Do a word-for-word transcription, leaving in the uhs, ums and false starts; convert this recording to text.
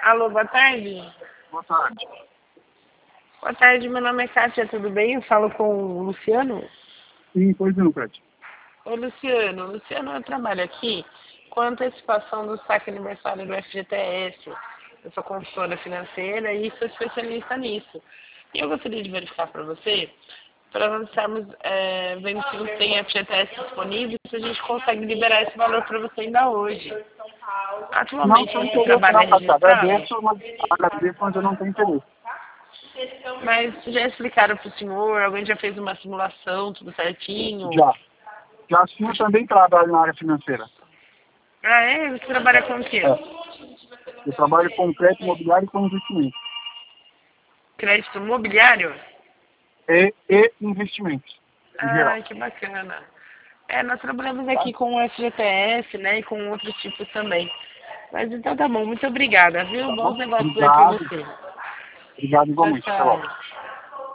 Alô, boa tarde. Boa tarde. Boa tarde, meu nome é Kátia, tudo bem? Eu falo com o Luciano. Sim, pois não, Kátia. Ô, Luciano, Luciano, eu trabalho aqui com antecipação do saque aniversário do F G T S. Eu sou consultora financeira e sou especialista nisso. E eu gostaria de verificar para você, para nós estarmos é, vendo se você tem F G T S disponível, se a gente consegue liberar esse valor para você ainda hoje. Não Atualmente tem você interesse trabalha não, Kátia. registrado? Agradeço, mas, agradeço, mas eu não tenho interesse. Mas já explicaram para o senhor? Alguém já fez uma simulação, tudo certinho? Já. Já sim, eu também trabalho na área financeira. Ah, é? Você trabalha com o quê? É. Eu trabalho com crédito imobiliário e com investimento. Crédito imobiliário? E, e investimentos, em geral. Ah, que bacana. É, nós trabalhamos aqui com o F G T S, né, e com outros tipos também. Mas então tá bom, muito obrigada, viu? Tá bom? Bons negócios aí pra Obrigado. você. Obrigado Tchau, igualmente. Até logo. tchau.